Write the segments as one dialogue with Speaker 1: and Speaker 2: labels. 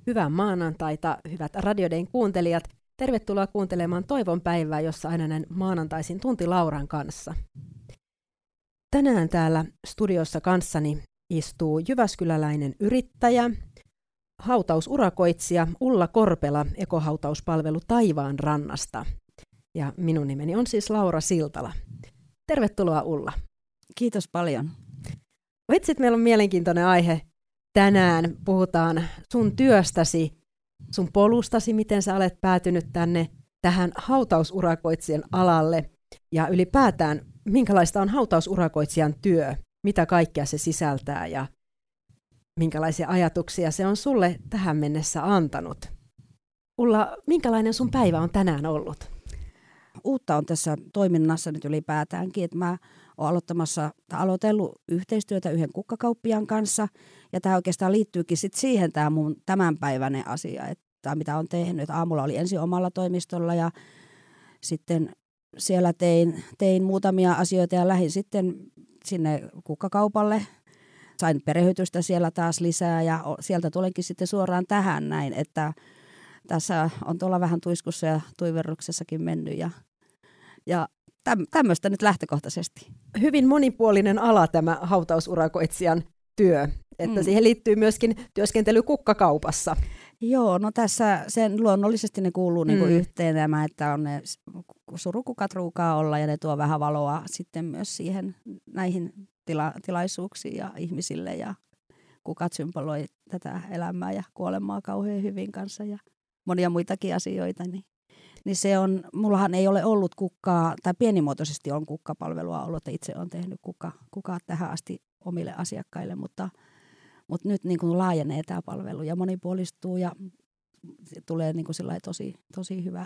Speaker 1: Hyvää maanantaita, hyvät Radiodayn kuuntelijat. Tervetuloa kuuntelemaan Toivon päivää, jossa aina näin maanantaisin tunti Lauran kanssa. Tänään täällä studiossa kanssani istuu jyväskyläläinen yrittäjä, hautausurakoitsija Ulla Korpela ekohautauspalvelu Taivaan rannasta. Ja minun nimeni on siis Laura Siltala. Tervetuloa Ulla.
Speaker 2: Kiitos paljon.
Speaker 1: Vitsit, meillä on mielenkiintoinen aihe. Tänään puhutaan sun työstäsi, sun polustasi, miten sä olet päätynyt tähän hautausurakoitsijan alalle ja ylipäätään, minkälaista on hautausurakoitsijan työ, mitä kaikkea se sisältää ja minkälaisia ajatuksia se on sulle tähän mennessä antanut. Ulla, minkälainen sun päivä on tänään ollut?
Speaker 2: Uutta on tässä toiminnassa nyt ylipäätäänkin, että mä oon aloitellut yhteistyötä yhden kukkakauppiaan kanssa, ja tämä oikeastaan liittyykin sit siihen tämä mun tämänpäiväinen asia, että mitä on tehnyt. Aamulla oli ensin omalla toimistolla ja sitten siellä tein muutamia asioita ja lähdin sitten sinne kukkakaupalle. Sain perehdytystä siellä taas lisää ja sieltä tulenkin sitten suoraan tähän näin, että tässä on tuolla vähän tuiskussa ja tuiverruksessakin mennyt ja tämmöistä nyt lähtökohtaisesti. Hyvin
Speaker 1: monipuolinen ala tämä hautausurakoitsijan työ, että siihen liittyy myöskin työskentely kukkakaupassa.
Speaker 2: Joo, no tässä sen luonnollisesti ne kuuluu niinku yhteen tämä, että on ne surukukat ruukaa olla ja ne tuo vähän valoa sitten myös siihen näihin tilaisuuksiin ja ihmisille ja kukat symboloi tätä elämää ja kuolemaa kauhean hyvin kanssa ja monia muitakin asioita, niin se on, mullahan ei ole ollut kukkaa, tai pienimuotoisesti on kukkapalvelua ollut, että itse olen tehnyt kukkaa tähän asti omille asiakkaille, mutta nyt niin kuin laajenee tämä palvelu ja monipuolistuu ja tulee niin kuin tosi hyvä.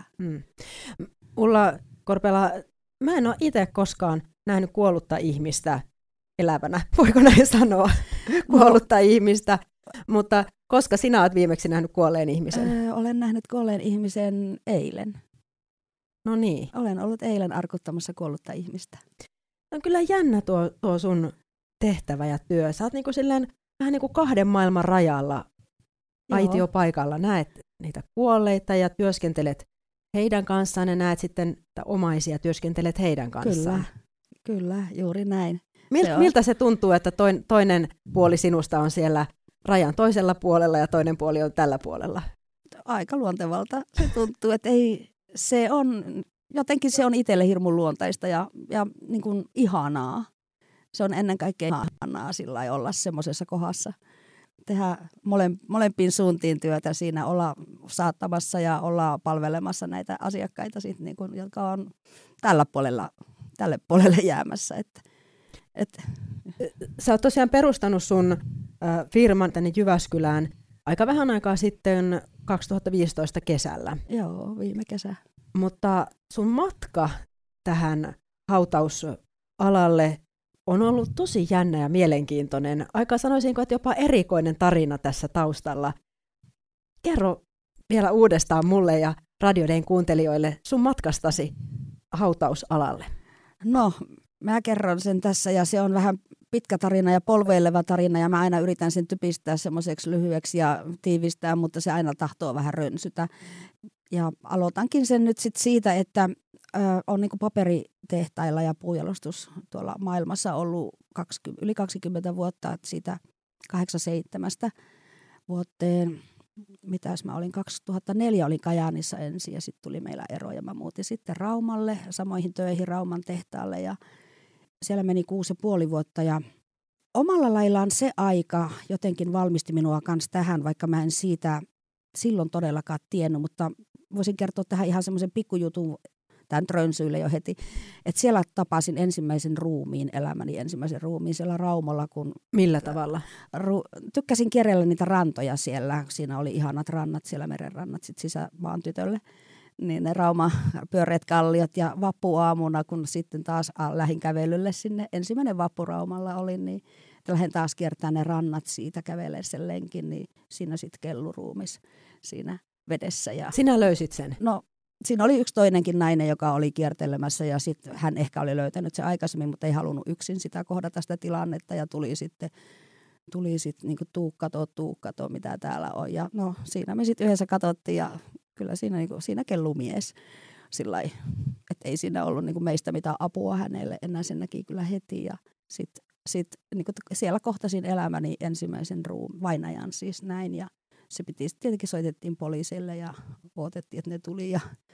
Speaker 1: Ulla Korpela, mä en ole itse koskaan nähnyt kuollutta ihmistä elävänä, voiko näin sanoa, kuollutta ihmistä, mutta koska sinä olet viimeksi nähnyt kuolleen ihmisen?
Speaker 2: Olen nähnyt kuolleen ihmisen eilen.
Speaker 1: No niin.
Speaker 2: Olen ollut eilen arkuttamassa kuollutta ihmistä.
Speaker 1: On kyllä jännä tuo sun tehtävä ja työ. Sä oot niinku silleen, vähän niin kuin kahden maailman rajalla aitiopaikalla. Näet niitä kuolleita ja työskentelet heidän kanssaan ja näet sitten omaisia, työskentelet heidän kanssaan.
Speaker 2: Kyllä, juuri näin.
Speaker 1: Miltä se tuntuu, että toinen puoli sinusta on siellä rajan toisella puolella ja toinen puoli on tällä puolella?
Speaker 2: Aika luontevalta se tuntuu, että jotenkin se on itselle hirmun luontaista ja niin kuin ihanaa. Se on ennen kaikkea ihanaa sillä olla semmoisessa kohdassa. Tehdä molempiin suuntiin työtä siinä, olla saattamassa ja olla palvelemassa näitä asiakkaita, sit, niin kuin, jotka on tälle puolelle jäämässä.
Speaker 1: Sä oot tosiaan perustanut sun firman tänne Jyväskylään aika vähän aikaa sitten 2015 kesällä.
Speaker 2: Joo, viime kesä.
Speaker 1: Mutta sun matka tähän hautausalalle on ollut tosi jännä ja mielenkiintoinen. Aika sanoisinko, että jopa erikoinen tarina tässä taustalla. Kerro vielä uudestaan mulle ja Radiodayn kuuntelijoille sun matkastasi hautausalalle.
Speaker 2: No, mä kerron sen tässä ja se on vähän pitkä tarina ja polveileva tarina ja mä aina yritän sen typistää semmoiseksi lyhyeksi ja tiivistää, mutta se aina tahtoo vähän rönsytä. Ja aloitankin sen nyt sit siitä, että on niinku paperitehtailla ja puujalostus tuolla maailmassa ollut yli 20 vuotta, että siitä 87 vuoteen, mitäs mä olin, 2004 olin Kajaanissa ensin ja sitten tuli meillä ero ja mä muutin sitten Raumalle, samoihin töihin Rauman tehtaalle ja siellä meni 6,5 vuotta ja omalla laillaan se aika jotenkin valmisti minua kanssa tähän, vaikka mä en siitä silloin todellakaan tiennyt, mutta voisin kertoa tähän ihan semmoisen pikkujutun tämän rönsyille jo heti, että siellä tapasin elämäni ensimmäisen ruumiin siellä Raumalla.
Speaker 1: Millä tavalla?
Speaker 2: Tykkäsin kierrellä niitä rantoja siellä, siinä oli ihanat rannat, siellä merenrannat sit sisämaan tytölle. Niin ne Rauma pyöreät kalliot ja vappuaamuna, kun sitten taas lähdin kävelylle sinne, ensimmäinen vappu Raumalla oli, niin lähdin taas kiertämään ne rannat siitä kävelemään sen lenkin, niin siinä sitten kelluruumis siinä vedessä. Ja
Speaker 1: sinä löysit sen?
Speaker 2: No, siinä oli yksi toinenkin nainen, joka oli kiertelemässä ja sitten hän ehkä oli löytänyt se aikaisemmin, mutta ei halunnut yksin sitä kohdata sitä tilannetta ja tuli sitten tuli sitten niinku tuu kato, mitä täällä on. Ja no siinä me sitten yhdessä katsottiin ja kyllä siinä, niinku, siinä kellui mies. Sillai, että ei siinä ollut niinku meistä mitään apua hänelle, enää sen näki kyllä heti. Ja sitten niinku siellä kohtasin elämäni ensimmäisen vainajan siis näin. Ja se tietenkin soitettiin poliisille ja odotettiin, että ne tuli.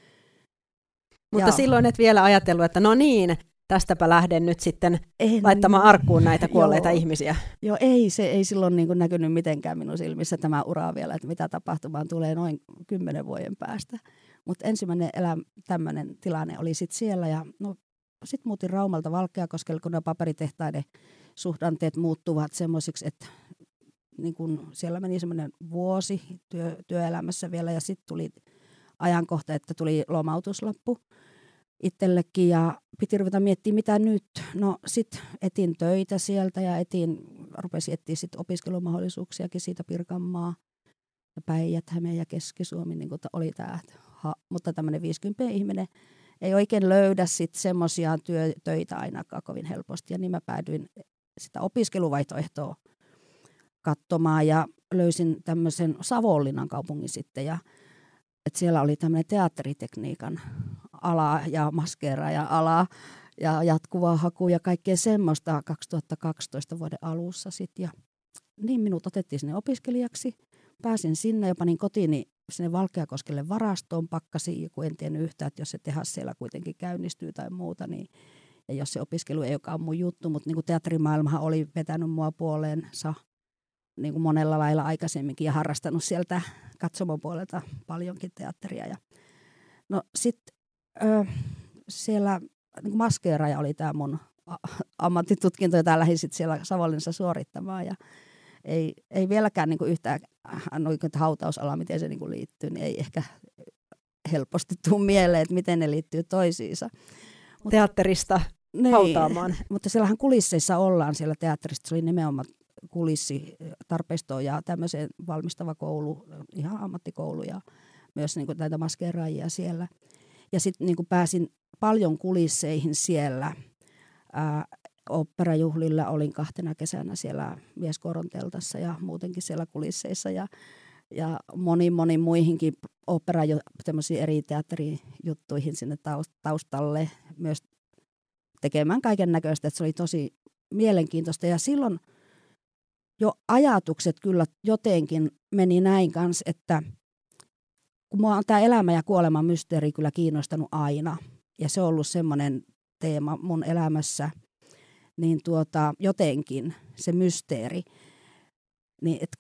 Speaker 1: Mutta silloin et vielä ajatellut, että no niin, tästäpä lähden nyt sitten laittamaan arkkuun näitä kuolleita ihmisiä.
Speaker 2: Joo, se ei silloin niin kuin näkynyt mitenkään minun silmissä tämä ura vielä, että mitä tapahtumaan tulee noin 10 vuoden päästä. Mutta ensimmäinen tämmöinen tilanne oli sitten siellä ja no sitten muutin Raumalta Valkeakoskelle, kun ne paperitehtaiden suhdanteet muuttuvat semmoisiksi, että niin kun siellä meni semmoinen vuosi työelämässä vielä ja sitten tuli ajankohta, että tuli lomautuslappu itsellekin ja piti ruveta miettimään, mitä nyt. No sitten etin töitä sieltä ja rupesin etsiä sitten opiskelumahdollisuuksiakin siitä Pirkanmaa ja Päijät-Häme ja Keski-Suomi, niin kuin oli tämä. Mutta tämmöinen 50 ihminen ei oikein löydä sitten semmoisia töitä ainakaan kovin helposti. Ja niin mä päädyin sitä opiskeluvaihtoehtoa katsomaan ja löysin tämmöisen Savonlinnan kaupungin sitten ja että siellä oli tämmöinen teatteritekniikan ala ja maskeeraaja-ala ja jatkuvaa haku ja kaikkea semmoista 2012 vuoden alussa sitten. Ja niin minut otettiin sinne opiskelijaksi. Pääsin sinne ja panin kotiini sinne Valkeakoskelle varastoon pakkasin, kun en tiennyt yhtään, että jos se tehas siellä kuitenkin käynnistyy tai muuta, niin ja jos se opiskelu ei olekaan mun juttu, mutta niin kuin teatterimaailmahan oli vetänyt mua puoleensa niin kuin monella lailla aikaisemminkin ja harrastanut sieltä katsomon puolelta paljonkin teatteria. Ja no sitten siellä niin maskeeraaja oli tämä mun ammattitutkinto, jota lähdin sitten siellä Savonlinnassa suorittamaan. Ja ei vieläkään niin kuin yhtään hautausala, miten se niin kuin liittyy, niin ei ehkä helposti tule mieleen, että miten ne liittyy toisiinsa.
Speaker 1: Teatterista hautaamaan.
Speaker 2: Mutta siellähän kulisseissa ollaan siellä teatterista, se oli nimenomaan kulissi, tarpeisto ja tämmöisen valmistava koulu, ihan ammattikoulu ja myös niin kuin näitä maskeeraajia siellä. Ja sitten niin kuin pääsin paljon kulisseihin siellä. Oopperajuhlilla olin 2 kesänä siellä Vieskoron teltassa ja muutenkin siellä kulisseissa ja moni muihinkin tämmöisiin eri teatterijuttuihin sinne taustalle myös tekemään kaiken näköistä, että se oli tosi mielenkiintoista ja silloin jo ajatukset kyllä jotenkin meni näin kanssa, että kun mua on tämä elämä ja kuolema mysteeri kyllä kiinnostanut aina ja se on ollut semmoinen teema mun elämässä, niin jotenkin se mysteeri, niin että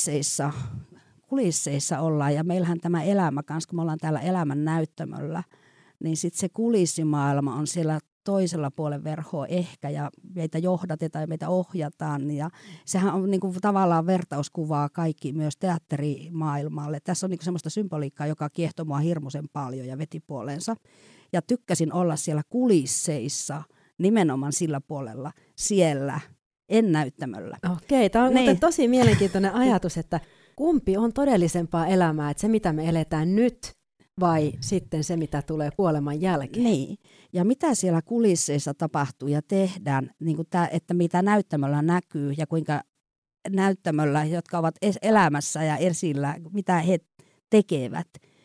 Speaker 2: kulisseissa ollaan ja meillähän tämä elämä kanssa, kun me ollaan täällä elämän näyttämöllä, niin sitten se kulissimaailma on siellä toisella puolen verhoa ehkä ja meitä johdatetaan ja meitä ohjataan ja sehän on niinku tavallaan vertauskuvaa kaikki myös teatterimaailmalle. Tässä on niinku semmoista symboliikkaa, joka kiehtoi mua hirmuisen paljon ja veti puoleensa ja tykkäsin olla siellä kulisseissa nimenomaan sillä puolella siellä, en näyttämöllä.
Speaker 1: Okei, tämä on muuten tosi mielenkiintoinen ajatus, että kumpi on todellisempaa elämää, että se mitä me eletään nyt vai sitten se mitä tulee kuoleman jälkeen?
Speaker 2: Niin, ja mitä siellä kulisseissa tapahtuu ja tehdään, niin kuin että mitä näyttämöllä näkyy ja kuinka näyttämöllä, jotka ovat elämässä ja esillä, mitä he tekevät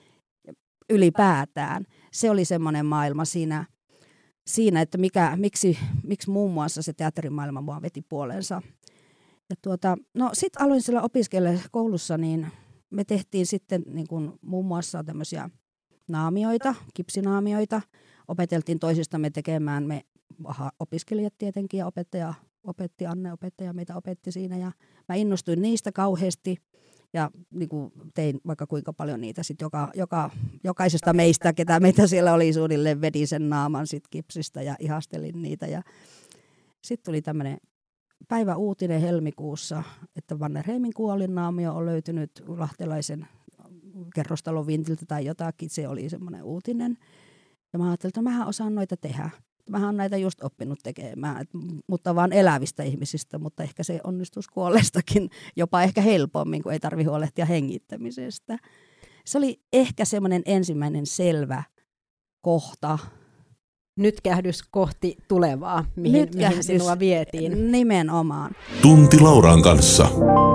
Speaker 2: ylipäätään. Se oli semmoinen maailma siinä, että miksi muun muassa se teatterimaailma mua veti puoleensa. Ja no sitten aloin siellä opiskella koulussa, niin me tehtiin sitten niin kuin muun muassa tämmöisiä naamioita, kipsinaamioita. Opeteltiin toisistamme tekemään, me opiskelijat tietenkin ja opettaja meitä opetti siinä ja mä innostuin niistä kauheasti. Ja niin kuin tein vaikka kuinka paljon niitä sitten jokaisesta meistä, ketä meitä siellä oli suunnilleen, vedin sen naaman sit kipsistä ja ihastelin niitä. Ja sitten tuli tämmöinen päiväuutinen helmikuussa, että Mannerheimin kuolinnaamio on löytynyt lahtelaisen kerrostalon vintiltä tai jotakin. Se oli semmoinen uutinen. Ja mä ajattelin, että mähän osaan noita tehdä. Mähän olen näitä just oppinut tekemään, mutta vaan elävistä ihmisistä, mutta ehkä se onnistus kuolleestakin jopa ehkä helpommin, kun ei tarvitse huolehtia hengittämisestä. Se oli ehkä semmoinen ensimmäinen selvä kohta,
Speaker 1: nytkähdys kohti tulevaa, mihin sinua vietiin.
Speaker 2: Nimenomaan.
Speaker 3: Tunti Lauran kanssa.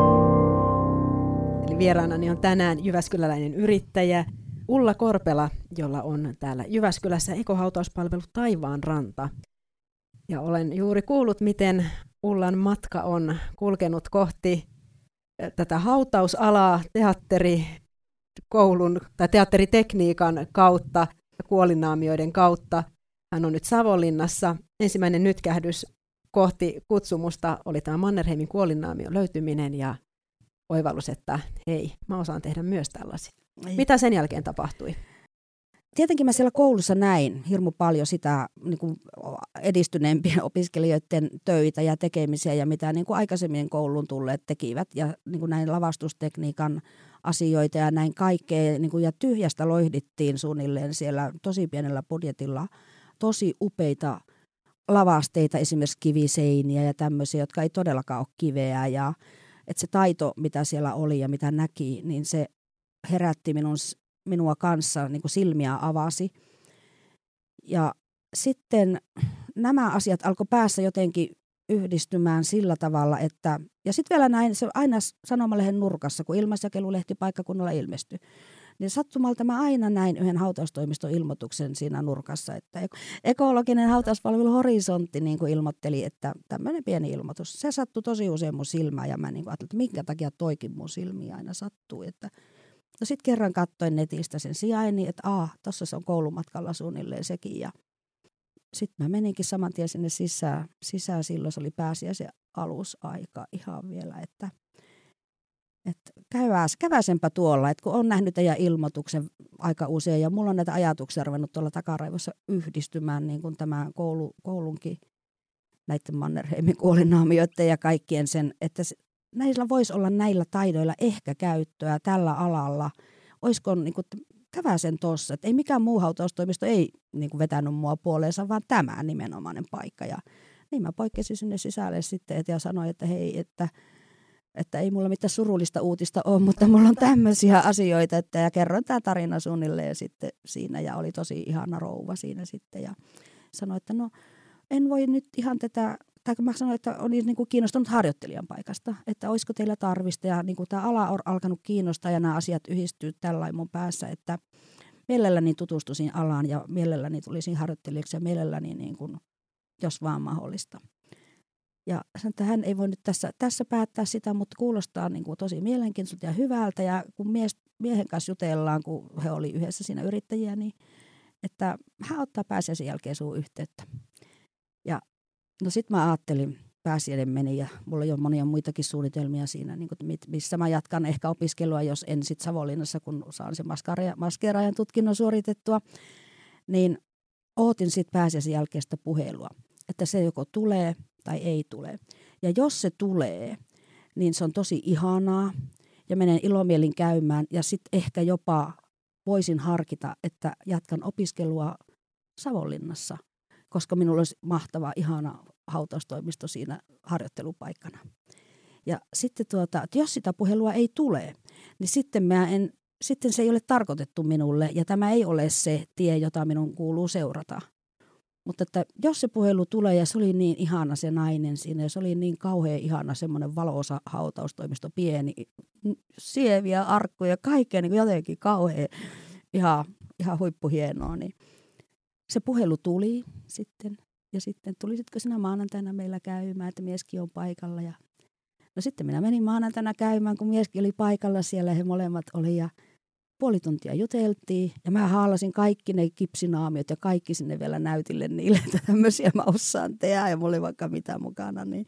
Speaker 1: Eli vieraanani on tänään jyväskyläläinen yrittäjä Ulla Korpela, jolla on täällä Jyväskylässä ekohautauspalvelu Taivaanranta. Ja olen juuri kuullut, miten Ullan matka on kulkenut kohti tätä hautausalaa teatteritekniikan kautta ja kuolinaamioiden kautta. Hän on nyt Savonlinnassa. Ensimmäinen nytkähdys kohti kutsumusta oli tämä Mannerheimin kuolinaamion löytyminen ja oivallus, että hei, mä osaan tehdä myös tällaisia. Mitä sen jälkeen tapahtui?
Speaker 2: Tietenkin mä siellä koulussa näin hirmu paljon sitä niin kuin edistyneempien opiskelijoiden töitä ja tekemisiä ja mitä niin kuin aikaisemmin kouluun tulleet tekivät ja niin kuin näin lavastustekniikan asioita ja näin kaikkea niin kuin, ja tyhjästä loihdittiin suunnilleen siellä tosi pienellä budjetilla tosi upeita lavasteita, esimerkiksi kiviseiniä ja tämmöisiä, jotka ei todellakaan ole kiveä ja että se taito, mitä siellä oli ja mitä näki, niin se herätti minua kanssa, niin kuin silmiä avasi. Ja sitten nämä asiat alkoi päässä jotenkin yhdistymään sillä tavalla, että, ja sitten vielä näin, se aina sanomalehden nurkassa, kun ilmaisjakelulehti paikkakunnalla ilmestyi, niin sattumalta mä aina näin yhden hautaustoimiston ilmoituksen siinä nurkassa, että ekologinen hautauspalvelu Horisontti niin kuin ilmoitteli, että tämmöinen pieni ilmoitus. Se sattui tosi usein mun silmään ja mä niin kuin ajattelin, että minkä takia toikin mun silmiä aina sattuu, että no sitten kerran katsoin netistä sen sijainnin, että tuossa se on koulumatkalla suunnilleen sekin. Ja sitten mä meninkin saman tien sinne sisään. Silloin se oli pääsiäisen alusaika ihan vielä, että käväsenpä tuolla. Että kun on nähnyt teidän ilmoituksen aika usein ja mulla on näitä ajatuksia ruvennut tuolla takaraivossa yhdistymään niin kuin tämän koulunkin näiden Mannerheimin kuolinaamioiden ja kaikkien sen, että näillä voisi olla näillä taidoilla ehkä käyttöä tällä alalla. Olisiko niin kuin, käväsen tuossa, että ei mikään muu hautaustoimisto ei niin kuin vetänyt mua puoleensa, vaan tämä nimenomainen paikka. Ja niin mä poikkesin sinne sisälle sitten ja sanoin, että hei, että ei mulla mitään surullista uutista ole, mutta mulla on tämmöisiä asioita, ja kerroin tämä tarina suunnilleen sitten siinä ja oli tosi ihana rouva siinä sitten ja sanoin, että no en voi nyt ihan tätä. Tai mä sanoin, että on niin kuin kiinnostunut harjoittelijan paikasta, että olisiko teillä tarvista. Ja niin kuin tämä ala on alkanut kiinnostaa ja nämä asiat yhdistyy tällainen mun päässä, että mielelläni tutustuisin alaan ja mielelläni tulisin harjoittelijaksi ja mielelläni niin kuin, jos vaan mahdollista. Ja sanoin, että hän ei voi nyt tässä päättää sitä, mutta kuulostaa niin kuin tosi mielenkiintoiselta ja hyvältä. Ja kun miehen kanssa jutellaan, kun he oli yhdessä siinä yrittäjiä, niin että hän ottaa pääsiäisen jälkeen sun yhteyttä. Ja no sitten mä ajattelin, pääsiäinen meni ja mulla on monia muitakin suunnitelmia siinä, niin kuin, missä mä jatkan ehkä opiskelua, jos en sitten Savonlinnassa, kun saan sen maskeeraajan tutkinnon suoritettua, niin ootin sitten pääsiäisen jälkeistä puhelua, että se joko tulee tai ei tule. Ja jos se tulee, niin se on tosi ihanaa ja menen ilomielin käymään ja sitten ehkä jopa voisin harkita, että jatkan opiskelua Savonlinnassa, koska minulla olisi mahtava, ihana hautaustoimisto siinä harjoittelupaikkana. Ja sitten että jos sitä puhelua ei tule, niin sitten se ei ole tarkoitettu minulle ja tämä ei ole se tie, jota minun kuuluu seurata. Mutta että jos se puhelu tulee ja se oli niin ihana se nainen siinä ja se oli niin kauhean ihana semmoinen valoisa hautaustoimisto, pieni, sieviä arkkuja, kaikkea niin jotenkin kauhean ihan huippuhienoa, niin se puhelu tuli sitten ja sitten tulisitkö sinä maanantaina meillä käymään, että mieskin on paikalla. Ja no sitten minä menin maanantaina käymään, kun mieskin oli paikalla siellä, he molemmat oli ja puoli tuntia juteltiin ja mä haalasin kaikki ne kipsinaamiot ja kaikki sinne vielä näytille niille, että tämmöisiä mä osaan tehdä ja mulla oli vaikka mitä mukana. Niin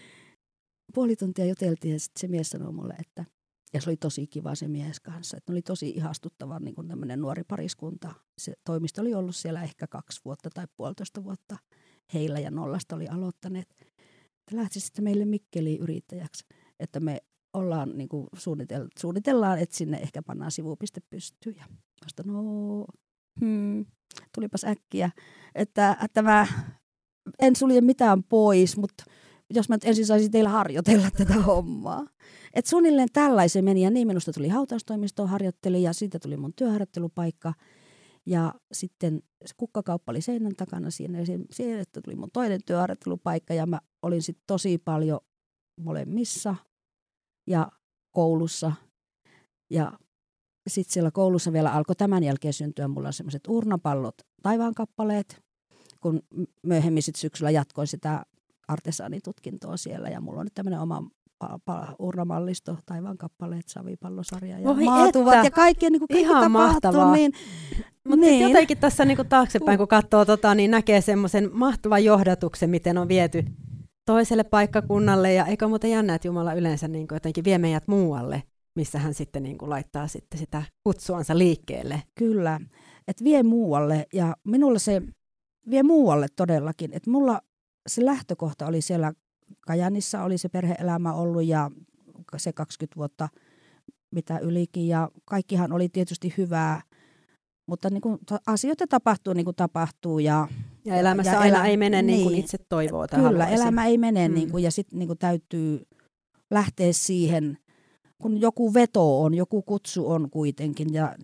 Speaker 2: puoli tuntia juteltiin ja sitten se mies sanoi mulle, että ja se oli tosi kiva se mies kanssa, että ne oli tosi ihastuttava niin kuin tämmöinen nuori pariskunta. Se toimisto oli ollut siellä ehkä 2 vuotta tai 1,5 vuotta heillä ja nollasta oli aloittaneet. Että lähtisi sitten meille Mikkeliin yrittäjäksi, että me ollaan niin kuin suunnitellaan, että sinne ehkä pannaan sivupiste pystyyn. Ja vasta tulipas äkkiä, että mä en sulje mitään pois, mutta jos mä nyt ensin saisin teillä harjoitella tätä hommaa. Et suunnilleen tällaisen meni ja niin minusta tuli hautaustoimistoon harjoitteli ja siitä tuli mun työharjoittelupaikka. Ja sitten se kukkakauppa oli seinän takana siinä ja siihen tuli mun toinen työharjoittelupaikka ja mä olin sitten tosi paljon molemmissa ja koulussa. Ja sitten siellä koulussa vielä alkoi tämän jälkeen syntyä mulla semmoiset urnapallot, taivaankappaleet, kun myöhemmin sit syksyllä jatkoin sitä artesaanitutkintoa siellä ja mulla on nyt tämmöinen oma urnamallisto, taivaankappaleet, savipallosarja ja maatuvat ja kaikki, niin kaikki
Speaker 1: ihan mahtavaa.
Speaker 2: Niin,
Speaker 1: mutta niin. Jotenkin tässä niin taaksepäin, kun katsoo, niin näkee semmoisen mahtavan johdatuksen, miten on viety toiselle paikkakunnalle. Ja eikö muuten jännä, että Jumala yleensä niin jotenkin vie meidät muualle, missä hän sitten niin laittaa sitten sitä kutsuansa liikkeelle.
Speaker 2: Kyllä, että vie muualle ja minulla se vie muualle todellakin. Että mulla se lähtökohta oli siellä Kajaanissa, oli se perhe-elämä ollut ja se 20 vuotta mitä ylikin ja kaikkihan oli tietysti hyvää. Mutta niin kuin asioita tapahtuu niin kuin tapahtuu. Ja
Speaker 1: elämässä aina ei mene niin kuin itse toivoo.
Speaker 2: Kyllä, elämä ei mene niin kuin, ja sitten niin kuin täytyy lähteä siihen, kun joku veto on, joku kutsu on kuitenkin. Ja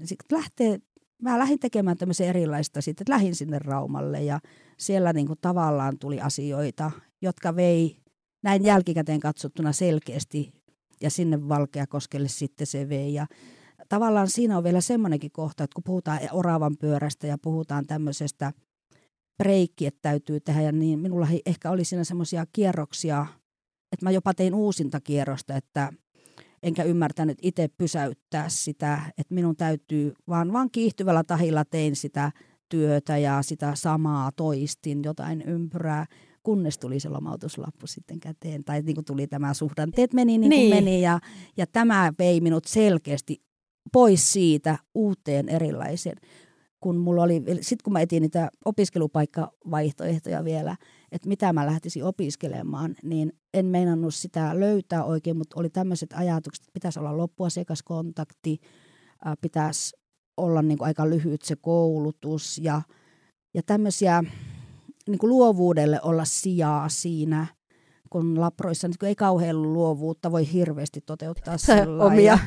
Speaker 2: mä lähdin tekemään tämmöisen erilaista sitten, että lähdin sinne Raumalle ja siellä niin kuin tavallaan tuli asioita, jotka vei näin jälkikäteen katsottuna selkeästi ja sinne Valkeakoskelle sitten se vei. Ja tavallaan siinä on vielä semmoinenkin kohta, että kun puhutaan oravan pyörästä ja puhutaan tämmöisestä breikki, että täytyy tehdä, ja niin minulla ehkä oli siinä semmoisia kierroksia, että mä jopa tein uusinta kierrosta, että enkä ymmärtänyt itse pysäyttää sitä, että minun täytyy, vaan kiihtyvällä tahilla tein sitä työtä ja sitä samaa toistin, jotain ympyrää, kunnes tuli se lomautuslappu sitten käteen, tai niin kuin tuli tämä suhdanteet meni niin kuin meni, ja tämä vei minut selkeästi pois siitä uuteen erilaiseen. Sitten kun mä etin niitä opiskelupaikkavaihtoehtoja vielä, että mitä mä lähtisin opiskelemaan, niin en meinannut sitä löytää oikein, mutta oli tämmöiset ajatukset, että pitäisi olla loppuasiakaskontakti, pitäisi olla niin kuin aika lyhyt se koulutus ja tämmöisiä niin kuin luovuudelle olla sijaa siinä, kun laproissa niin ei kauhean luovuutta voi hirveästi toteuttaa
Speaker 1: omia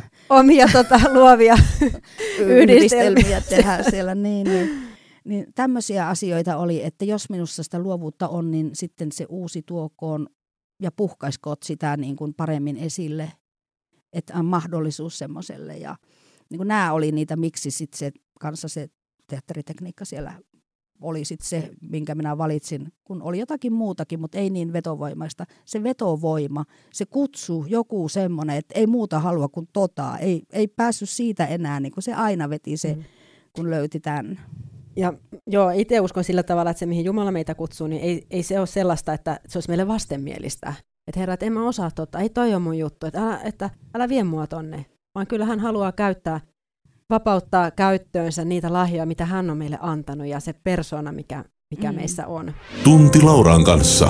Speaker 1: luovia
Speaker 2: yhdistelmiä tehdä siellä. Niin tämmöisiä asioita oli, että jos minussa sitä luovuutta on, niin sitten se uusi tuokoon ja puhkaiskoot sitä niin kuin paremmin esille, että on mahdollisuus semmoiselle. Ja niin kuin nämä oli niitä, miksi sitten se teatteritekniikka siellä oli sitten se, minkä minä valitsin, kun oli jotakin muutakin, mutta ei niin vetovoimaista. Se vetovoima, se kutsu, joku semmoinen, että ei muuta halua kuin ei päässyt siitä enää, niin kuin se aina veti se, kun löyti tämän.
Speaker 1: Ja joo, itse uskon sillä tavalla, että se mihin Jumala meitä kutsuu, niin ei se ole sellaista, että se olisi meille vastenmielistä. Että Herra, että en mä osaa ei toi on mun juttu, että älä vie mua tonne. Vaan kyllä hän haluaa vapauttaa käyttöönsä niitä lahjoja, mitä hän on meille antanut ja se persoona, mikä meissä on.
Speaker 3: Tunti Lauran kanssa.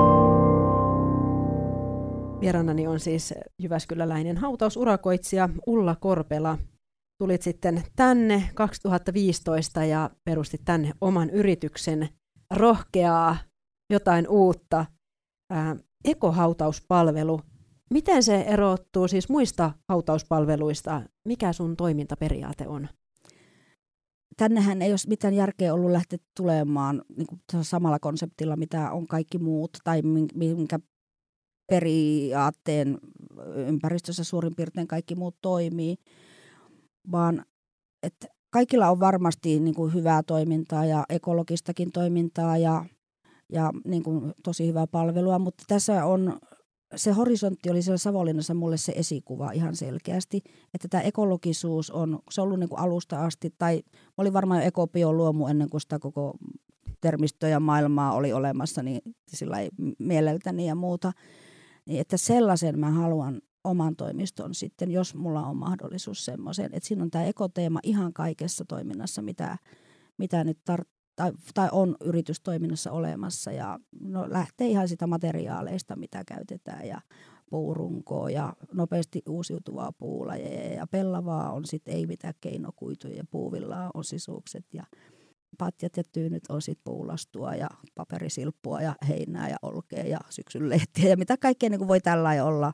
Speaker 1: Vieraanani on siis jyväskyläläinen hautausurakoitsija Ulla Korpela. Tulit sitten tänne 2015 ja perustit tänne oman yrityksen, rohkeaa, jotain uutta, ekohautauspalvelu. Miten se erottuu siis muista hautauspalveluista? Mikä sun toimintaperiaate on?
Speaker 2: Tännehän ei ole mitään järkeä ollut lähteä tulemaan niin kuin samalla konseptilla, mitä on kaikki muut, tai minkä periaatteen ympäristössä suurin piirtein kaikki muut toimii, vaan että kaikilla on varmasti niin kuin hyvää toimintaa ja ekologistakin toimintaa ja niin kuin tosi hyvää palvelua, mutta tässä on se horisontti oli siellä Savonlinnassa mulle se esikuva ihan selkeästi, että tämä ekologisuus on ollut niin kuin alusta asti, tai oli varmaan jo ekobioluomu ennen kuin sitä koko termistöä ja maailmaa oli olemassa, niin sillä mieleltäni ja muuta. Niin, että sellaisen mä haluan oman toimiston sitten, jos mulla on mahdollisuus semmoisen. Että siinä on tämä ekoteema ihan kaikessa toiminnassa, mitä nyt tai on yritystoiminnassa olemassa ja lähtee ihan sitä materiaaleista, mitä käytetään ja puurunkoa ja nopeasti uusiutuvaa puulajeja ja pellavaa on sitten ei mitään keinokuituja ja puuvillaa on sisukset ja patjat ja tyynyt on sitten puulastua ja paperisilppua ja heinää ja olkea ja syksynlehtiä ja mitä kaikkea niin kuin voi tällainen olla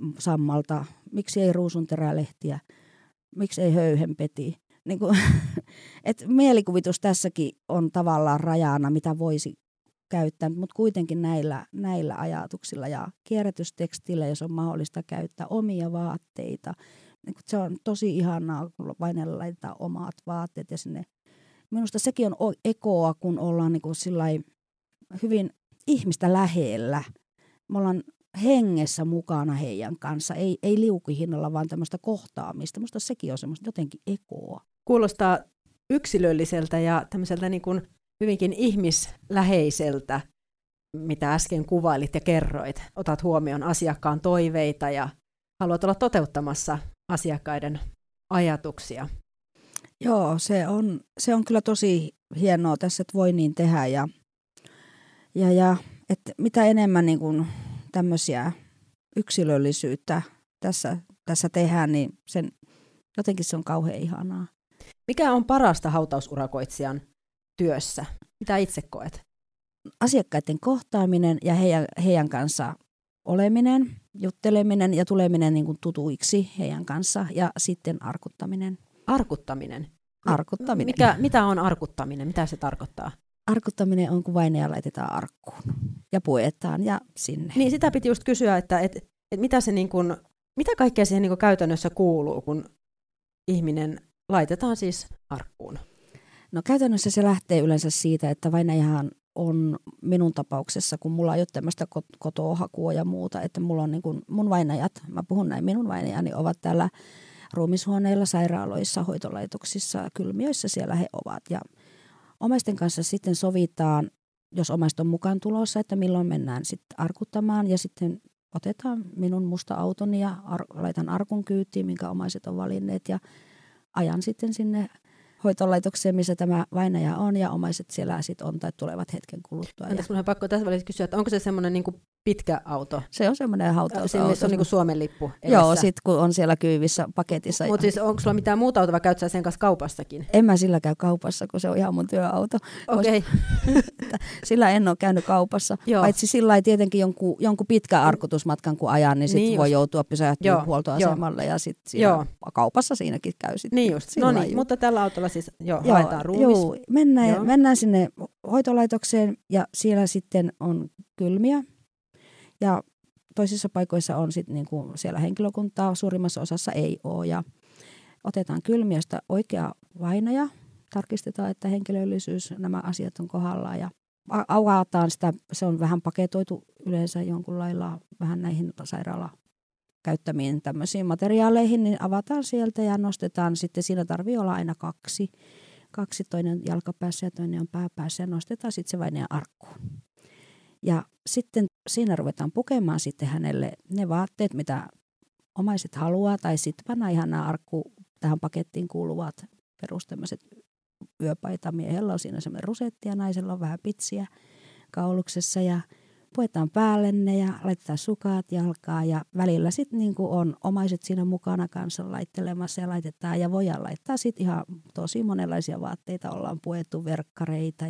Speaker 2: sammalta. Miksi ei ruusunterälehtiä, miksi ei höyhenpeti. Niin kuin, Et mielikuvitus tässäkin on tavallaan rajana, mitä voisi käyttää, mutta kuitenkin näillä ajatuksilla ja kierrätystekstillä, jos on mahdollista käyttää omia vaatteita. Se on tosi ihanaa, kun vain laittaa omat vaatteet ja sinne. Minusta sekin on ekoa, kun ollaan niin kuin hyvin ihmistä lähellä. Me ollaan hengessä mukana heidän kanssa, ei liukuhinnalla, vaan tämmöistä kohtaamista. Minusta sekin on semmoista jotenkin ekoa.
Speaker 1: Kuulostaa yksilölliseltä ja tämmöiseltä niin kuin hyvinkin ihmisläheiseltä, mitä äsken kuvailit ja kerroit. Otat huomioon asiakkaan toiveita ja haluat olla toteuttamassa asiakkaiden ajatuksia.
Speaker 2: Joo, se on kyllä tosi hienoa tässä, että voi niin tehdä. Ja että mitä enemmän niin kuin tämmöisiä yksilöllisyyttä tässä tehdään, niin jotenkin se on kauhean ihanaa.
Speaker 1: Mikä on parasta hautausurakoitsijan työssä? Mitä itse koet?
Speaker 2: Asiakkaiden kohtaaminen ja heidän kanssa oleminen, jutteleminen ja tuleminen niin kuin tutuiksi heidän kanssa ja sitten arkuttaminen.
Speaker 1: Arkuttaminen?
Speaker 2: Arkuttaminen.
Speaker 1: Mitä on arkuttaminen? Mitä se tarkoittaa?
Speaker 2: Arkuttaminen on, kun vainaja laitetaan arkkuun ja puetaan ja sinne.
Speaker 1: Niin sitä piti just kysyä, että mitä, mitä kaikkea siihen niin käytännössä kuuluu, kun ihminen laitetaan siis arkkuun?
Speaker 2: No käytännössä se lähtee yleensä siitä, että vainajahan on minun tapauksessa, kun mulla ei ole tämmöistä kotoa-hakua ja muuta, että mulla on niin kuin mun vainajat, mä puhun näin, minun vainajani ovat täällä ruumishuoneilla, sairaaloissa, hoitolaitoksissa, kylmiöissä siellä he ovat. Ja omaisten kanssa sitten sovitaan, jos omaiset on mukaan tulossa, että milloin mennään sitten arkuttamaan ja sitten otetaan minun musta autoni ja laitan arkun kyytiin, minkä omaiset on valinneet ja ajan sitten sinne hoitolaitokseen, missä tämä vainaja on ja omaiset siellä sitten on tai tulevat hetken kuluttua.
Speaker 1: Entäs minun on pakko tässä välissä kysyä, että onko se semmoinen niin kuin pitkä auto? Se
Speaker 2: on semmoinen hautausauto.
Speaker 1: Missä on niin kuin Suomen lippu edessä.
Speaker 2: Joo, sitten kun on siellä kyyvissä paketissa.
Speaker 1: Mutta siis onko sulla mitään muuta autoa vai käyt sä sen kanssa kaupassakin?
Speaker 2: En mä sillä käy kaupassa, kun se on ihan mun työauto.
Speaker 1: Okei.
Speaker 2: Sillä en ole käynyt kaupassa. Joo. Paitsi sillä tietenkin jonkun pitkän arkutusmatkan kun ajan, niin sitten voi joutua pysähtyä huoltoasemalle ja sitten kaupassa siinäkin käy sitten.
Speaker 1: Niin just. No niin, mutta tällä autolla siis haetaan ruumis.
Speaker 2: Joo, mennään sinne hoitolaitokseen ja siellä sitten on kylmiä. Ja toisissa paikoissa on sitten niinku siellä henkilökuntaa, suurimmassa osassa ei ole. Ja otetaan kylmiöstä oikea vainaja, tarkistetaan, että henkilöllisyys, nämä asiat on kohdallaan ja avataan sitä, se on vähän paketoitu yleensä jonkun lailla vähän näihin sairaalakäyttämiin tämmöisiin materiaaleihin, niin avataan sieltä ja nostetaan sitten, siinä tarvii olla aina kaksi, toinen jalkapäässä ja toinen on pääpäässä ja nostetaan sitten se vainaja arkkuun. Ja sitten siinä ruvetaan pukemaan sitten hänelle ne vaatteet, mitä omaiset haluaa, tai sitten pannaan ihan nämä tähän pakettiin kuuluvat tämmöiset yöpaita. Miehellä on siinä semmoinen rusetti ja naisella on vähän pitsiä kauluksessa ja puetaan päälle ne ja laitetaan sukat jalkaan ja välillä sitten niin kuin on omaiset siinä mukana kanssa laittelemassa ja laitetaan ja voidaan laittaa sitten ihan tosi monenlaisia vaatteita. Ollaan puettu verkkareita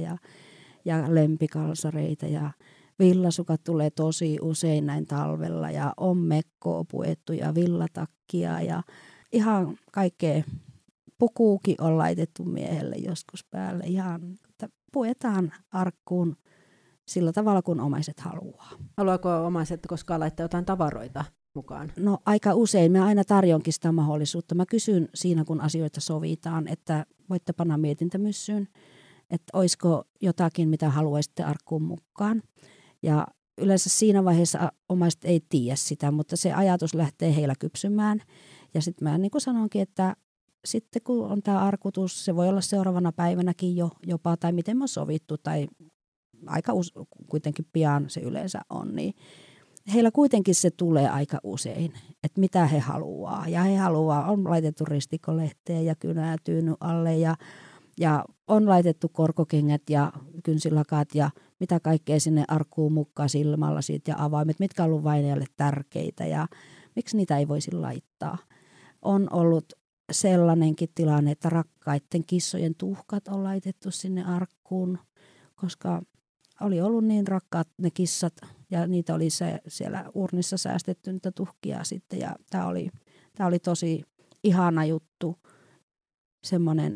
Speaker 2: ja lempikalsareita ja villasukat tulee tosi usein näin talvella ja on mekkoa puettu ja villatakkia ja ihan kaikkea. Pukuukin on laitettu miehelle joskus päälle. Ihan, että puetaan arkkuun sillä tavalla, kun omaiset haluaa.
Speaker 1: Haluaako omaiset koskaan laittaa jotain tavaroita mukaan?
Speaker 2: No aika usein. Mä aina tarjonkin sitä mahdollisuutta. Mä kysyn siinä, kun asioita sovitaan, että voitte panna mietintämyssyyn, että olisiko jotakin, mitä haluaisitte arkkuun mukaan. Ja yleensä siinä vaiheessa omaiset ei tiedä sitä, mutta se ajatus lähtee heillä kypsymään. Ja sitten mä niin kuin sanonkin, että sitten kun on tämä arkutus, se voi olla seuraavana päivänäkin jopa, tai miten me on sovittu, tai aika kuitenkin pian se yleensä on, niin heillä kuitenkin se tulee aika usein, että mitä he haluaa. Ja he haluaa, on laitettu ristikkolehteen ja kynää tyyny alle ja on laitettu korkokengät ja kynsilakat ja mitä kaikkea sinne arkkuun mukaan, silmälasit ja avaimet, mitkä on ollut vainajalle tärkeitä ja miksi niitä ei voisi laittaa. On ollut sellainenkin tilanne, että rakkaiden kissojen tuhkat on laitettu sinne arkkuun, koska oli ollut niin rakkaat ne kissat ja niitä oli siellä urnissa säästetty niitä tuhkia sitten ja tämä oli tosi ihana juttu, semmoinen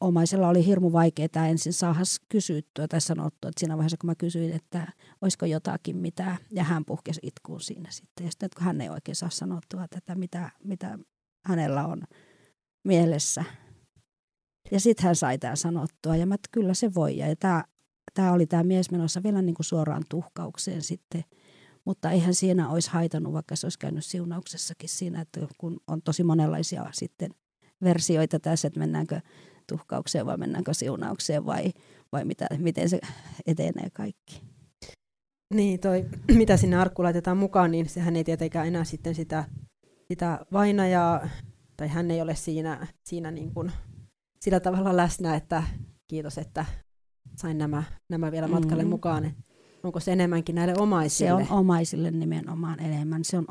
Speaker 2: omaisella oli hirmu vaikeaa ensin saada kysyttyä tai sanottua, että siinä vaiheessa kun mä kysyin, että olisiko jotakin mitä, ja hän puhkesi itkuun siinä sitten. Ja sitten kun hän ei oikein saa sanottua tätä, mitä hänellä on mielessä. Ja sitten hän sai tämän sanottua, ja mä, että kyllä se voi. Ja tämä oli tämä mies menossa vielä niin kuin suoraan tuhkaukseen sitten. Mutta eihän siinä olisi haitannut, vaikka se olisi käynyt siunauksessakin siinä, että kun on tosi monenlaisia sitten versioita tässä, että mennäänkö tuhkaukseen vai mennäänkö siunaukseen vai miten se etenee kaikki.
Speaker 1: Niin, mitä sinne arkkuun laitetaan mukaan, niin sehän ei tietenkään enää sitten sitä vainajaa, tai hän ei ole siinä niin kuin sillä tavalla läsnä, että kiitos, että sain nämä vielä matkalle mukaan. Onko se enemmänkin näille omaisille?
Speaker 2: Se on omaisille nimenomaan enemmän. Se on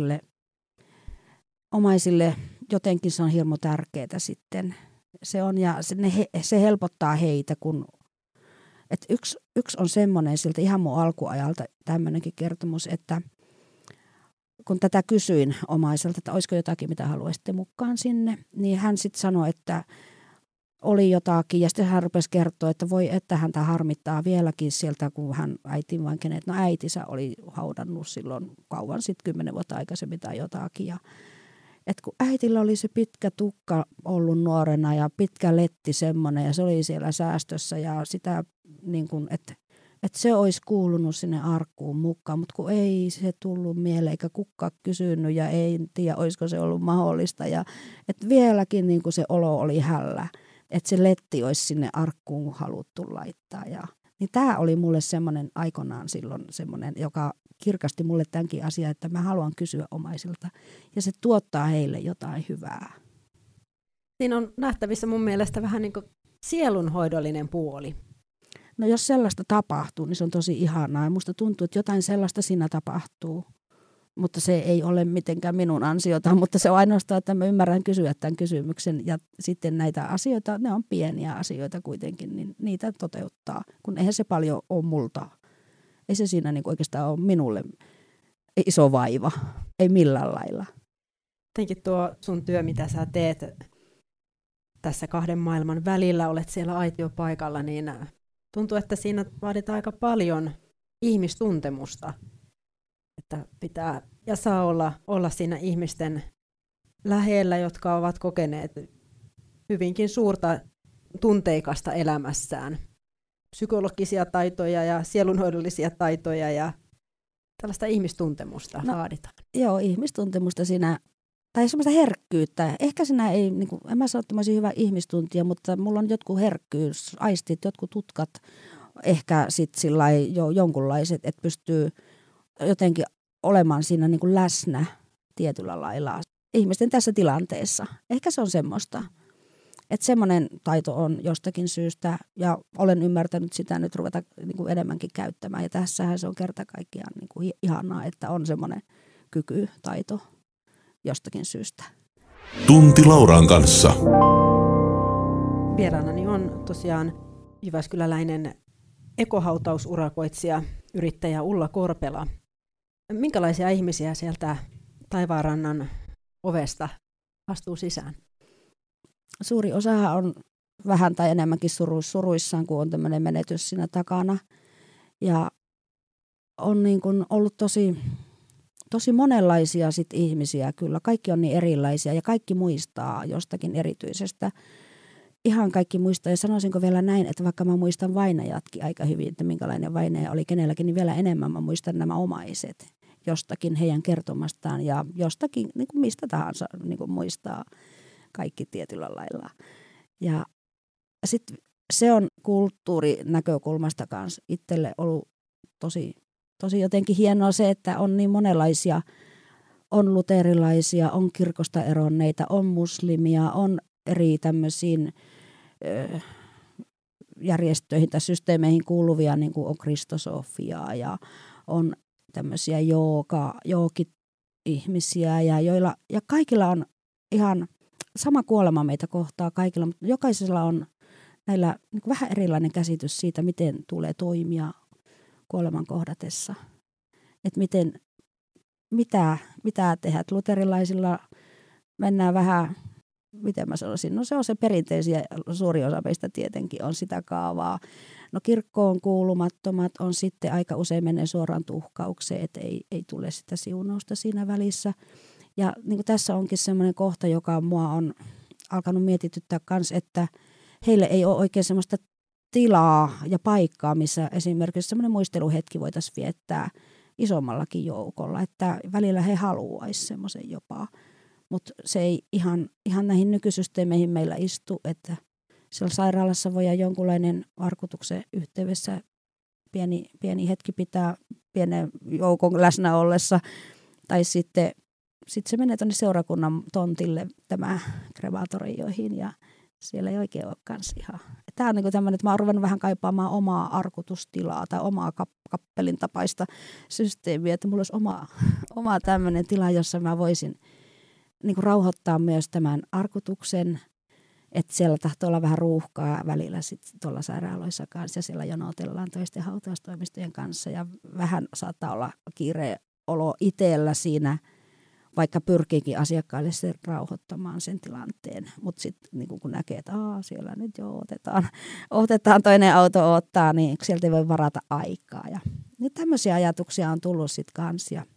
Speaker 2: omaisille jotenkin se on hirmu tärkeää sitten. Se on, ja se helpottaa heitä, kun että yksi on semmoinen siltä ihan mun alkuajalta tämmöinenkin kertomus, että kun tätä kysyin omaiselta, että olisiko jotakin, mitä haluaisitte mukaan sinne, niin hän sitten sanoi, että oli jotakin, ja sitten hän rupesi kertoa, että voi, että häntä harmittaa vieläkin sieltä, kun hän äitiin vain kenet. No äitinsä oli haudannut silloin kauan sitten 10 vuotta aikaisemmin tai jotakin. Ja, että kun äitillä oli se pitkä tukka ollut nuorena ja pitkä letti semmoinen, ja se oli siellä säästössä, ja sitä niin kuin, että se olisi kuulunut sinne arkkuun mukaan, mutta kun ei se tullut mieleen, eikä kukaan kysynyt, ja ei tiedä, olisiko se ollut mahdollista. Ja että vieläkin niin kuin se olo oli hällä. Että se letti olisi sinne arkkuun haluttu laittaa. Niin tämä oli mulle semmoinen aikoinaan silloin semmoinen, joka kirkasti mulle tämänkin asian, että mä haluan kysyä omaisilta. Ja se tuottaa heille jotain hyvää.
Speaker 1: Siinä on nähtävissä mun mielestä vähän niin kuin sielunhoidollinen puoli.
Speaker 2: No jos sellaista tapahtuu, niin se on tosi ihanaa. Ja musta tuntuu, että jotain sellaista siinä tapahtuu. Mutta se ei ole mitenkään minun ansiota, mutta se on ainoastaan, että mä ymmärrän kysyä tämän kysymyksen. Ja sitten näitä asioita, ne on pieniä asioita kuitenkin, niin niitä toteuttaa. Kun eihän se paljon ole multa. Ei se siinä niin oikeastaan ole minulle iso vaiva. Ei millään lailla.
Speaker 1: Jotenkin tuo sun työ, mitä sä teet tässä 2 maailman välillä, olet siellä aitiopaikalla, niin tuntuu, että siinä vaaditaan aika paljon ihmistuntemusta. Että pitää ja saa olla siinä ihmisten lähellä, jotka ovat kokeneet hyvinkin suurta tunteikasta elämässään. Psykologisia taitoja ja sielunhoidollisia taitoja ja tällaista ihmistuntemusta vaaditaan. Joo,
Speaker 2: ihmistuntemusta siinä, tai semmoista herkkyyttä. Ehkä siinä ei, niin kuin, en mä sano, että mä olisin hyvä ihmistuntija, mutta mulla on jotkut herkkyys, aistit, jotkut tutkat, ehkä sitten sillai jo jonkunlaiset, että pystyy jotenkin olemaan siinä niin kuin läsnä tietyllä lailla ihmisten tässä tilanteessa. Ehkä se on semmoista, että semmoinen taito on jostakin syystä, ja olen ymmärtänyt sitä nyt ruveta niin kuin enemmänkin käyttämään. Ja tässähän se on kerta kaikkiaan niin kuin ihanaa, että on semmoinen kyky, taito jostakin syystä.
Speaker 3: Tunti Lauran kanssa.
Speaker 1: Vieraanani on tosiaan jyväskyläläinen ekohautausurakoitsija, yrittäjä Ulla Korpela. Minkälaisia ihmisiä sieltä Taivaanrannan ovesta astuu sisään?
Speaker 2: Suuri osahan on vähän tai enemmänkin suruissaan, kun on tämmöinen menetys siinä takana. Ja on niin kuin ollut tosi monenlaisia sit ihmisiä kyllä. Kaikki on niin erilaisia ja kaikki muistaa jostakin erityisestä. Ihan kaikki muistaa, ja sanoisinko vielä näin, että vaikka mä muistan vainajatkin aika hyvin, että minkälainen vainaja oli kenelläkin, niin vielä enemmän mä muistan nämä omaiset jostakin heidän kertomastaan ja jostakin niin kuin mistä tahansa niin kuin muistaa kaikki tietyllä lailla. Ja sitten se on kulttuurinäkökulmasta kanssa itselle ollut tosi jotenkin hienoa se, että on niin monenlaisia, on luterilaisia, on kirkosta eronneita, on muslimia, on eri tämmöisiin järjestöihin tai systeemeihin kuuluvia, niin kuin on kristosofiaa ja on tämmöisiä joogit-ihmisiä, ja kaikilla on ihan sama kuolema meitä kohtaa kaikilla, mutta jokaisella on näillä niin kuin vähän erilainen käsitys siitä, miten tulee toimia kuoleman kohdatessa. Että mitä tehdä. Luterilaisilla mennään vähän miten mä sanoisin, no se on se perinteisiä, suuri osa meistä tietenkin on sitä kaavaa. No kirkkoon kuulumattomat on sitten aika usein menee suoraan tuhkaukseen, että ei tule sitä siunausta siinä välissä. Ja niin kuin tässä onkin semmoinen kohta, joka mua on alkanut mietityttää kanssa, että heille ei ole oikein semmoista tilaa ja paikkaa, missä esimerkiksi semmoinen muisteluhetki voitaisiin viettää isommallakin joukolla, että välillä he haluaisivat semmoisen jopa. Mutta se ei ihan näihin nykysysteemeihin meillä istu, että siellä sairaalassa voi jonkunlainen arkutuksen yhteydessä pieni hetki pitää pienen joukon läsnä ollessa. Tai sitten se menee tuonne seurakunnan tontille tämä krematorioihin ja siellä ei oikein ole kans ihan. Tämä on niinku tämmöinen, että mä oon ruvennut vähän kaipaamaan omaa arkutustilaa tai omaa kappelin tapaista systeemiä, että mulla olisi oma tämmöinen tila, jossa mä voisin niinku rauhoittaa myös tämän arkutuksen, että siellä tahtoo olla vähän ruuhkaa välillä sitten tuolla sairaaloissa kanssa ja siellä jonotellaan toisten hautaustoimistojen kanssa ja vähän saattaa olla kiireolo itsellä siinä, vaikka pyrkiikin asiakkaille sen rauhoittamaan sen tilanteen. Mutta sitten niin kun näkee, että siellä nyt jo otetaan toinen auto ottaa, niin sieltä ei voi varata aikaa. Ja nyt tämmöisiä ajatuksia on tullut sitten kanssa. Ja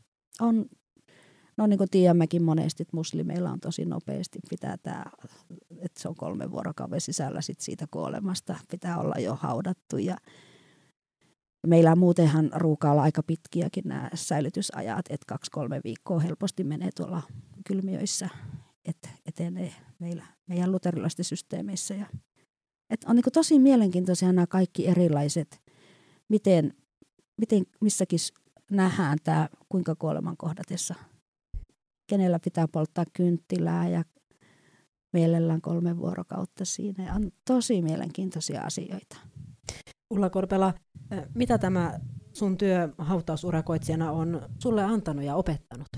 Speaker 2: no niin kuin tiedämmekin monesti, että muslimeilla on tosi nopeasti, pitää tämä, että se on 3 vuorokauden sisällä sit siitä kuolemasta, pitää olla jo haudattu. Ja meillä muutenhan ruukaa olla aika pitkiäkin nämä säilytysajat, että 2-3 viikkoa helposti menee tuolla kylmiöissä, että etenee meidän luterilaisten systeemeissä. Ja, että on niin kuin tosi mielenkiintoisia nämä kaikki erilaiset, miten missäkin nähdään tämä, kuinka kuoleman kohdatessa, kenellä pitää polttaa kynttilää ja mielellään 3 vuorokautta siinä. Ja on tosi mielenkiintoisia asioita.
Speaker 1: Ulla Korpela, mitä tämä sun työ hautausurakoitsijana on sulle antanut ja opettanut?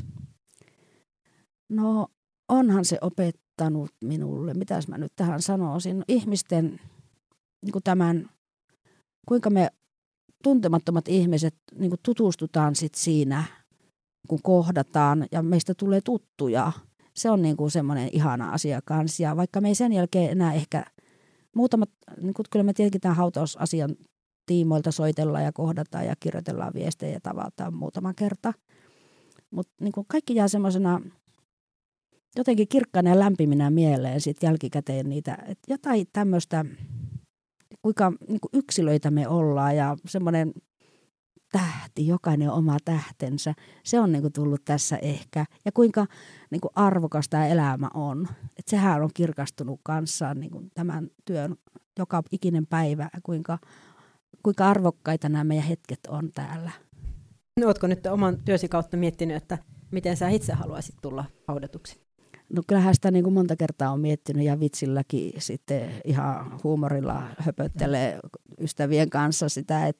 Speaker 2: No onhan se opettanut minulle, mitäs mä nyt tähän sanoisin, ihmisten niin kuin tämän, kuinka me tuntemattomat ihmiset niin kuin tutustutaan sit siinä, kun kohdataan ja meistä tulee tuttuja. Se on niin kuin semmoinen ihana asia kanssa ja vaikka me ei sen jälkeen enää ehkä muutamat, niin kyllä me tietenkin tämän hautausasian tiimoilta soitellaan ja kohdataan ja kirjoitellaan viestejä ja tavataan muutama kerta. Mutta niin kaikki jää semmoisena jotenkin kirkkaana ja lämpiminä mieleen sit jälkikäteen niitä, että jotain tämmöistä, kuinka niin yksilöitä me ollaan ja semmoinen tähti, jokainen oma tähtensä, se on niin kuin tullut tässä ehkä. Ja kuinka niin kuin arvokas tämä elämä on. Että sehän on kirkastunut kanssaan niin kuin tämän työn joka ikinen päivä, kuinka arvokkaita nämä meidän hetket on täällä.
Speaker 1: No, ootko nyt oman työsi kautta miettinyt, että miten sä itse haluaisit tulla haudatuksi?
Speaker 2: No kyllähän sitä niin kuin monta kertaa on miettinyt ja vitsilläkin sitten ihan huumorilla höpöttelee ystävien kanssa sitä,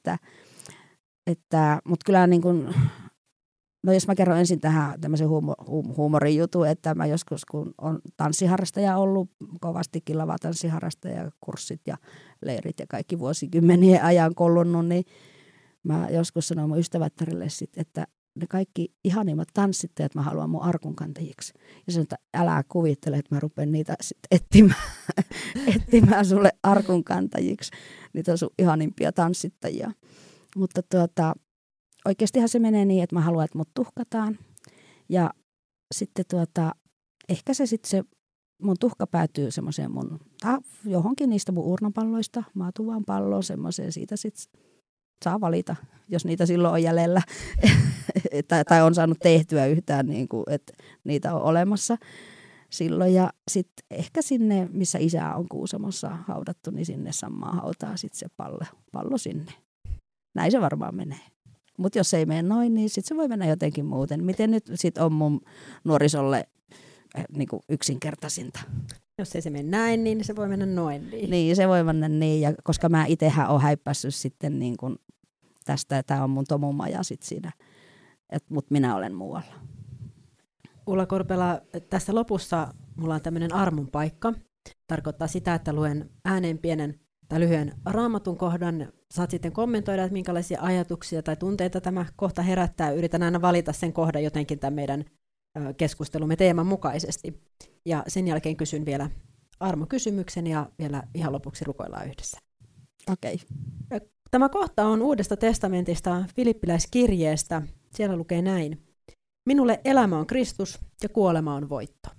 Speaker 2: mutta kyllä niin kuin, no jos mä kerron ensin tähän tämmöisen huumorin jutun, että mä joskus kun on tanssiharrastaja ollut, kovastikin lavatanssiharrastaja, kurssit ja leirit ja kaikki vuosikymmenien ajan kollunut, niin mä joskus sanoin mun ystävättärille sitten, että ne kaikki ihanimmat tanssittajat mä haluan mun arkunkantajiksi. Ja sanoin, että älä kuvittele, että mä rupean niitä sitten etsimään sulle arkunkantajiksi. Niitä on sun ihanimpia tanssittajia. Mutta oikeastihan se menee niin, että mä haluan, että mut tuhkataan. Ja sitten ehkä se mun tuhka päätyy semmoiseen johonkin niistä mun urnapalloista, maatuvaan palloon, semmoiseen siitä sitten saa valita, jos niitä silloin on jäljellä tai on saanut tehtyä yhtään, niin kuin, että niitä on olemassa silloin. Ja sitten ehkä sinne, missä isä on Kuusamossa haudattu, niin sinne Sammaa hautaa sitten se pallo sinne. Näin se varmaan menee. Mutta jos ei mene noin, niin sitten se voi mennä jotenkin muuten. Miten nyt sitten on mun nuorisolle niinku yksinkertaisinta?
Speaker 1: Jos ei se mene näin, niin se voi mennä noin.
Speaker 2: Niin, se voi mennä niin. Ja koska mä itsehän olen häippässyt sitten niin kun tästä, tämä on mun tomumaja sitten siinä, mutta minä olen muualla.
Speaker 1: Ulla Korpela, tässä lopussa mulla on tämmöinen armon paikka. Tarkoittaa sitä, että luen ääneen pienen tai lyhyen raamatun kohdan. Saat sitten kommentoida, että minkälaisia ajatuksia tai tunteita tämä kohta herättää. Yritän aina valita sen kohdan jotenkin tämän meidän keskustelumme teeman mukaisesti. ja sen jälkeen kysyn vielä armokysymyksen ja vielä ihan lopuksi rukoillaan yhdessä.
Speaker 2: Okei.
Speaker 1: Tämä kohta on Uudesta testamentista Filippiläiskirjeestä. Siellä lukee näin. Minulle elämä on Kristus ja kuolema on voitto.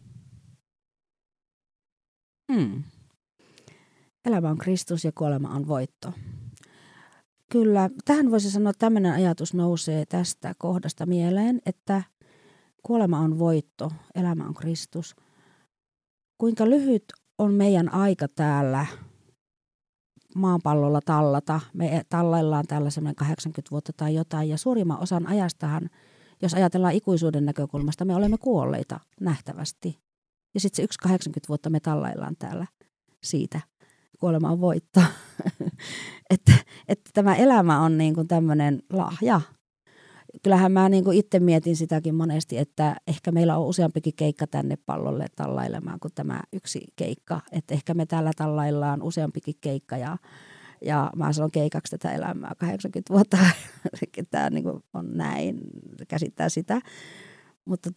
Speaker 2: Elämä on Kristus ja kuolema on voitto. Kyllä, tähän voisi sanoa, että tämmöinen ajatus nousee tästä kohdasta mieleen, että kuolema on voitto, elämä on Kristus. Kuinka lyhyt on meidän aika täällä maapallolla tallata. Me tallaillaan täällä semmoinen 80 vuotta tai jotain, ja suurimman osan ajastahan, jos ajatellaan ikuisuuden näkökulmasta, me olemme kuolleita nähtävästi. Ja sitten se 80 vuotta me tallaillaan täällä siitä. Kuolema on voitto. että tämä elämä on niin kuin tämmöinen lahja. Kyllähän mä niin kuin itse mietin sitäkin monesti, että ehkä meillä on useampikin keikka tänne pallolle tallailemaan kuin tämä yksi keikka. Että ehkä me täällä tallaillaan useampikin keikka ja mä sanon keikaksi tätä elämää 80 vuotta. Tämä niin kuin on näin, käsittää sitä. Mutta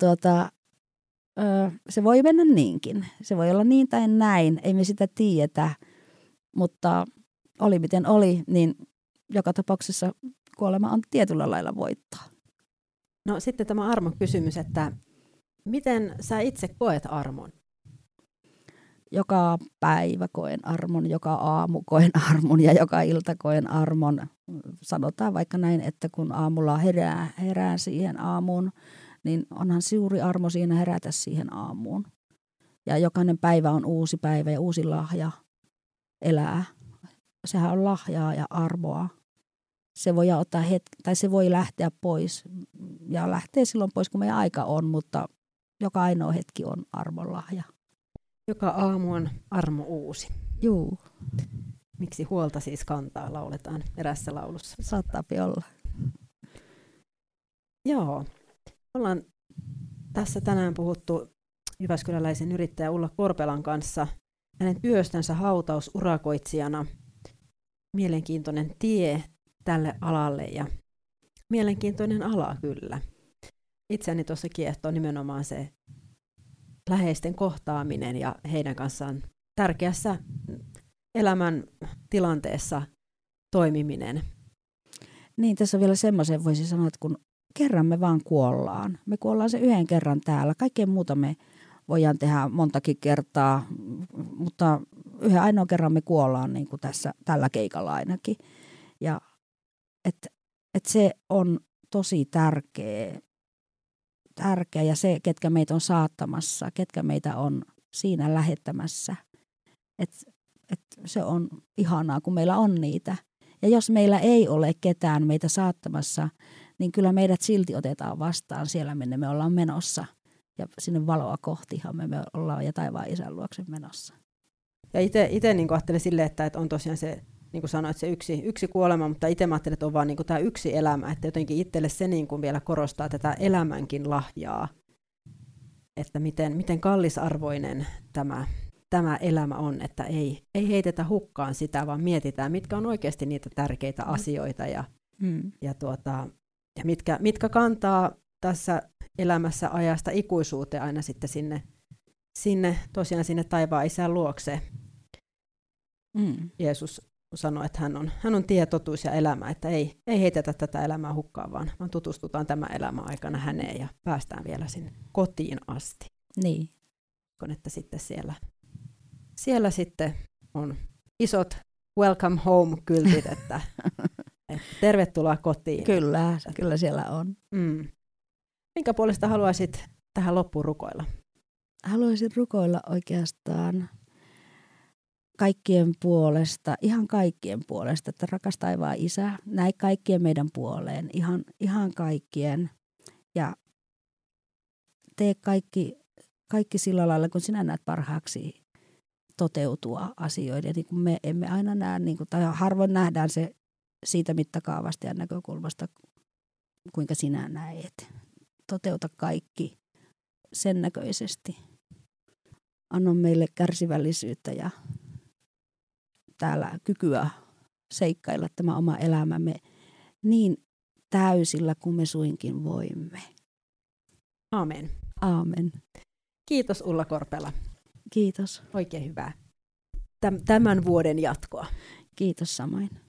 Speaker 2: se voi mennä niinkin. Se voi olla niin tai näin, ei me sitä tiedetä. Mutta oli miten oli, niin joka tapauksessa kuolema on tietyllä lailla voittoa.
Speaker 1: No sitten tämä armon kysymys, että miten sä itse koet armon?
Speaker 2: Joka päivä koen armon, joka aamu koen armon ja joka ilta koen armon. Sanotaan vaikka näin, että kun aamulla herään siihen aamuun, niin onhan suuri armo siinä herätä siihen aamuun. Ja jokainen päivä on uusi päivä ja uusi lahja elää. Sehän on lahjaa ja armoa. Se voi ottaa tai se voi lähteä pois ja lähtee silloin pois, kun meidän aika on, mutta joka ainoa hetki on armon lahja.
Speaker 1: Joka aamu on armo uusi.
Speaker 2: Juu.
Speaker 1: Miksi huolta siis kantaa, lauletaan erässä laulussa.
Speaker 2: Saattaapi olla.
Speaker 1: Joo. Ollaan tässä tänään puhuttu jyväskyläläisen yrittäjä Ulla Korpelan kanssa hänen työstänsä hautausurakoitsijana. Mielenkiintoinen tie tälle alalle ja mielenkiintoinen ala kyllä. Itseäni tuossa kiehtoo nimenomaan se läheisten kohtaaminen ja heidän kanssaan tärkeässä elämän tilanteessa toimiminen.
Speaker 2: Niin, tässä on vielä semmoisen voisi sanoa, että kun kerran me vaan kuollaan. Me kuollaan se yhden kerran täällä. Kaikkea muuta me voidaan tehdä montakin kertaa, mutta yhden ainoa kerran me kuollaan niin kuin tällä keikalla ainakin. Ja että se on tosi tärkeä ja se, ketkä meitä on saattamassa, ketkä meitä on siinä lähettämässä. Että se on ihanaa, kun meillä on niitä. Ja jos meillä ei ole ketään meitä saattamassa, niin kyllä meidät silti otetaan vastaan siellä, minne me ollaan menossa. Ja sinne valoa kohtihan me ollaan ja taivaan isän luokse menossa.
Speaker 1: Ja itse niin ajattelin silleen, että on tosiaan se, niin kuin sanoit, se yksi kuolema, mutta itse mä ajattelin, että on vaan niin tämä yksi elämä. Että jotenkin itselle se niin kuin vielä korostaa tätä elämänkin lahjaa. Että miten kallisarvoinen tämä elämä on, että ei heitetä hukkaan sitä, vaan mietitään, mitkä on oikeasti niitä tärkeitä asioita ja mitkä kantaa tässä elämässä ajasta ikuisuuteen aina sitten sinne taivaan isän luokse. Jeesus sanoi, että hän on tie, totuus ja elämä, että ei heitetä tätä elämää hukkaan, vaan tutustutaan tämän elämän aikana häneen ja päästään vielä sinne kotiin asti.
Speaker 2: Niin.
Speaker 1: Että sitten siellä sitten on isot welcome home -kyltit, että tervetuloa kotiin.
Speaker 2: Kyllä siellä on.
Speaker 1: Minkä puolesta haluaisit tähän loppuun rukoilla?
Speaker 2: Haluaisin rukoilla oikeastaan kaikkien puolesta, ihan kaikkien puolesta, että rakas taivaan Isä, näin kaikkien meidän puoleen, ihan kaikkien. Ja tee kaikki sillä lailla, kun sinä näet parhaaksi toteutua asioiden. Niin kuin me emme aina näe, tai harvoin nähdään se siitä mittakaavasta ja näkökulmasta, kuinka sinä näet. Toteuta kaikki sen näköisesti. Anna meille kärsivällisyyttä ja täällä kykyä seikkailla tämä oma elämämme niin täysillä kuin me suinkin voimme.
Speaker 1: Amen.
Speaker 2: Aamen.
Speaker 1: Kiitos Ulla Korpela.
Speaker 2: Kiitos.
Speaker 1: Oikein hyvää tämän vuoden jatkoa.
Speaker 2: Kiitos samoin.